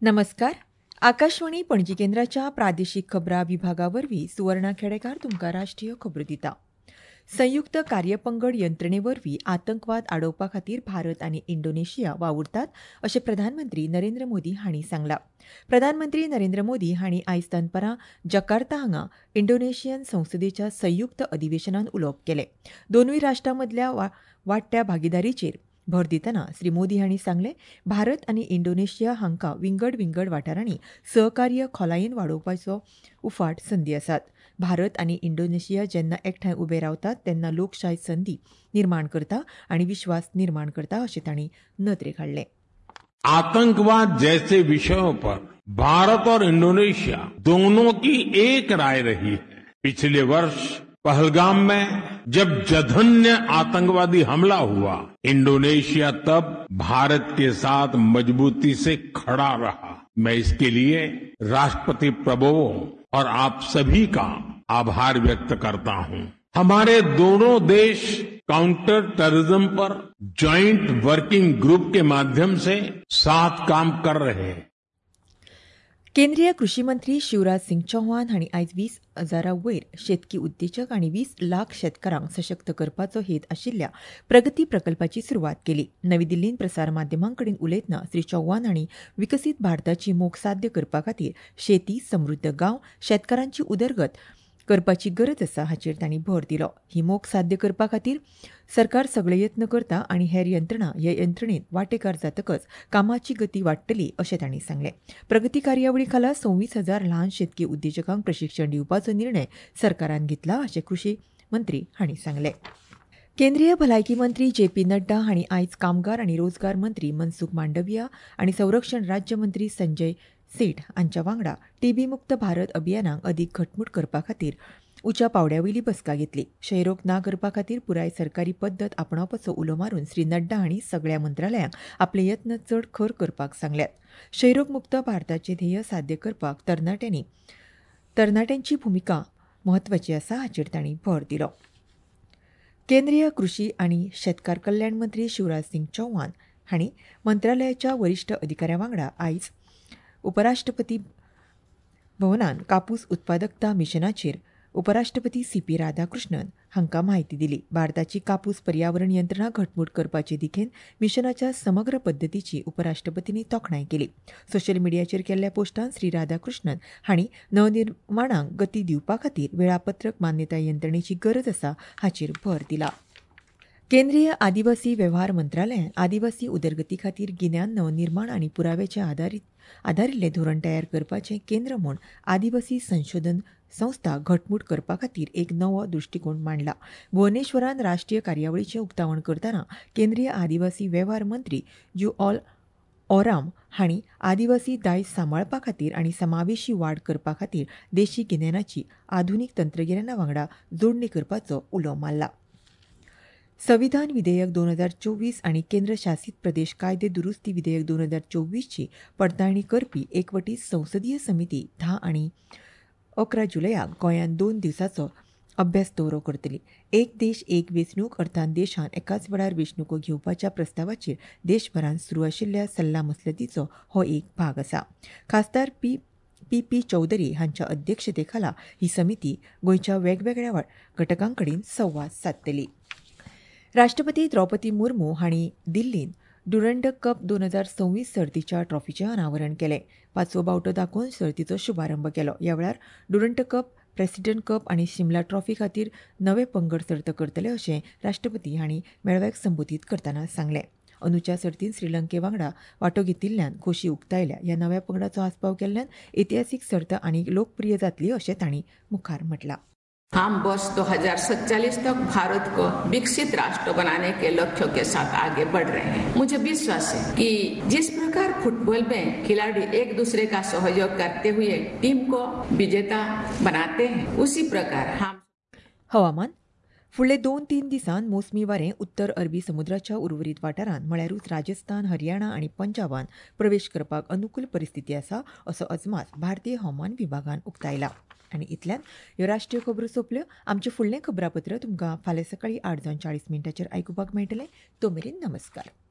नमस्कार. आकाशवाणी पणजी केंद्राच्या प्रादेशीक खबरां विभागावरवीं सुवर्णा खेडेकार तुमकां राष्ट्रीय खबरो दिता. संयुक्त कार्यपंगड यंत्रणेवरवीं आतंकवाद आडोवपा खातीर भारत आनी इंडोनेशिया वावुरतात अशें प्रधानमंत्री नरेंद्र मोदी हांणी सांगलां. प्रधानमंत्री नरेंद्र मोदी हांणी आयज दनपारां जकार्ता हांगा इंडोनेशियन संसदेच्या संयुक्त अधिवेशनात उलोवप केलें. दोनूय राष्ट्रां मदल्या वाडट्या भागीदारीचेर भर दितना श्री मोदी हांणी सांगलें, भारत आनी इंडोनेशिया हांकां विंगड वाठारांनी सहकार्य खोलायेन वाडोवपाचो उफाट संदी आसात. भारत आनी इंडोनेशिया जेन्ना एकठांय उबे रावतात तेन्ना लोकशाय संदी निर्माण करता आनी विश्वास निर्माण करता अशें तांणी नदरेक हाडलें. आतंकवाद जैसे विषयों पर भारत और इंडोनेशिया दोनों की एक राय रही है. पिछले वर्ष पहलगाम में जब जघन्य आतंकवादी हमला हुआ, इंडोनेशिया तब भारत के साथ मजबूती से खड़ा रहा. मैं इसके लिए राष्ट्रपति प्रभुवो और आप सभी का आभार व्यक्त करता हूं. हमारे दोनों देश काउंटर टेररिज्म पर जॉइंट वर्किंग ग्रुप के माध्यम से साथ काम कर रहे हैं. केंद्रीय कृषी मंत्री शिवराज सिंग चौहान हांणी आयज 20,000 वयर शेतकी उद्देजक आनी 20 लाख शेतकारांक सशक्त करपाचो हेत आशिल्ल्या प्रगती प्रकल्पाची सुरवात केली. नवी दिल्लींत प्रसार माध्यमांकडेन उलयतना श्री चौहान हांणी विकसीत भारताची मोख साध्य करपा खातीर शेती, समृद्ध गांव, शेतकारांची उदरगत करपाची गरज आसा हाचेर तांणी भर दिलो. ही मोख साध्य करपा खातीर सरकार सगळे यत्न करता आनी हेर यंत्रणा ह्या यंत्रणेत वांटेकार जातकच कामाची गती वाडटली अशें तांणी सांगलें. प्रगती कार्यावळी खाला 26,000 ल्हान शेतकी उद्देजकांक प्रशिक्षण दिवपाचो निर्णय सरकारान घेतला अशें कृषी मंत्री हांणी सांगलें. केंद्रीय भलायकी मंत्री जे.पी. नड्डा हांणी आयज कामगार आनी रोजगार मंत्री मनसुख मांडविया आनी संरक्षण राज्य मंत्री संजय सेठ हांच्या वांगडा टीबी मुक्त भारत अभियानाक अदीक घटमूट करपा खातीर उच्या पावड्यावयली बसका घेतली. क्षयरोग ना करपा खातीर पुराय सरकारी पद्दत आपणावपाचो उलो मारून श्री नड्डा हांणी सगळ्या मंत्रालयांक आपले यत्न चड खर करपाक सांगल्यात. क्षयरोग मुक्त भारताचें ध्येय साध्य करपाक तरणाट्यांची भुमिका म्हत्वाची आसा हाचेर तांणी भर दिलो. केंद्रीय कृषी आनी शेतकार कल्याण मंत्री शिवराज सिंग चौहान हांणी मंत्रालयाच्या वरिश्ठ अधिकाऱ्यां वांगडा आयज उपराष्ट्रपती भवनांत कापूस उत्पादकता मिशनाचेर उपराष्ट्रपती सी.पी. राधाकृष्णन हांकां म्हायती दिली. भारताची कापूस पर्यावरण यंत्रणा घटमूट करपाचे दिकेन मिशनाच्या समग्र पद्दतीची उपराष्ट्रपतींनी तोखणाय केली. सोशल मिडियाचेर केल्ल्या पोस्टांत श्री राधाकृष्णन हांणी नवनिर्माणाक गती दिवपा खातीर वेळापत्रक मान्यताय यंत्रणेची गरज आसा हाचेर भर दिला. केंद्रीय आदिवासी वेव्हार मंत्रालयान आदिवासी उदरगती खातीर गिन्यान नवनिर्माण आनी पुराव्याचे आदारिल्ले धोरण तयार करपाचें केंद्र म्हूण आदिवासी संशोधन संस्था घटमूट करपा खातीर एक नवो दृश्टिकोन मांडला. भुवनेश्वरान राष्ट्रीय कार्यावळीचें उक्तावण करतना केंद्रीय आदिवासी वेव्हार मंत्री जुऑल ओराम हांणी आदिवासी दायज सांबाळपा खातीर आनी समावेशी वाड करपा खातीर देशी गिन्यानाची आधुनीक तंत्रगिन्याना वांगडा जोडणी करपाचो उलो मारला. संविधान विधेयक 2024 आनी केंद्र शासीत प्रदेश कायदे दुरुस्ती विधेयक 2024 ची पडताळणी करपी एकवटीत संसदीय समिती 10 आनी 11 जुलयाक गोंयांत 2 दिसांचो अभ्यास दौरो करतली. एक देश एक वेंचणूक अर्थान देशान एकाच वेळार वेंचणुको घेवपाच्या प्रस्तावाचेर देशभरांत सुरू आशिल्ल्या सल्ला मसलतीचो हो एक भाग आसा. खासदार पी चौधरी हांच्या अध्यक्षतेखाला ही समिती गोंयच्या वेगवेगळ्या घटकांकडेन संवाद सादतली. राष्ट्रपती द्रौपदी मुर्मू हांणी दिल्लींत ड्युरंड कप 2026 सर्तीच्या ट्रॉफीचें अनावरण केलें. 5वो बावटो दाखोवन सर्तीचो शुभारंभ केलो. ह्या वेळार ड्युरंड कप, प्रेसिडेंट कप आनी शिमला ट्रॉफी खातीर नवे पंगड सर्त करतले अशें राष्ट्रपती हांणी मेळाव्याक संबोधीत करतना सांगलें. अंदूच्या सर्तींत श्रीलंके वांगडा वांटो घेतिल्ल्यान खोशी उक्तायल्या. ह्या नव्या पंगडाचो आस्पाव केल्ल्यान ऐतिहासीक सर्त आनी लोकप्रिय जातली अशें तांणी मुखार म्हटलां. हम वर्ष 2047 तक भारत को विकसित राष्ट्र बनाने के लक्ष्य के साथ आगे बढ़ रहे हैं. मुझे विश्वास है कि जिस प्रकार फुटबॉल में खिलाड़ी एक दूसरे का सहयोग करते हुए टीम को विजेता बनाते हैं, उसी प्रकार हम. हवामान. फुडले 2-3 दिसांत मोसमी वारें उत्तर अरबी समुद्राच्या उर्वरीत वाठारांत म्हळ्यारूच राजस्थान, हरियाणा आनी पंजाबांत प्रवेश करपाक अनुकूल परिस्थिती आसा असो अजमास भारतीय हवामान विभागान उक्तायला. आनी इतल्यान ह्यो राष्ट्रीय खबरो सोंपल्यो. आमचें फुडलें खबरापत्र तुमकां फाल्यां सकाळीं 8:40 आयकुपाक मेळटलें. तो मेरेन नमस्कार.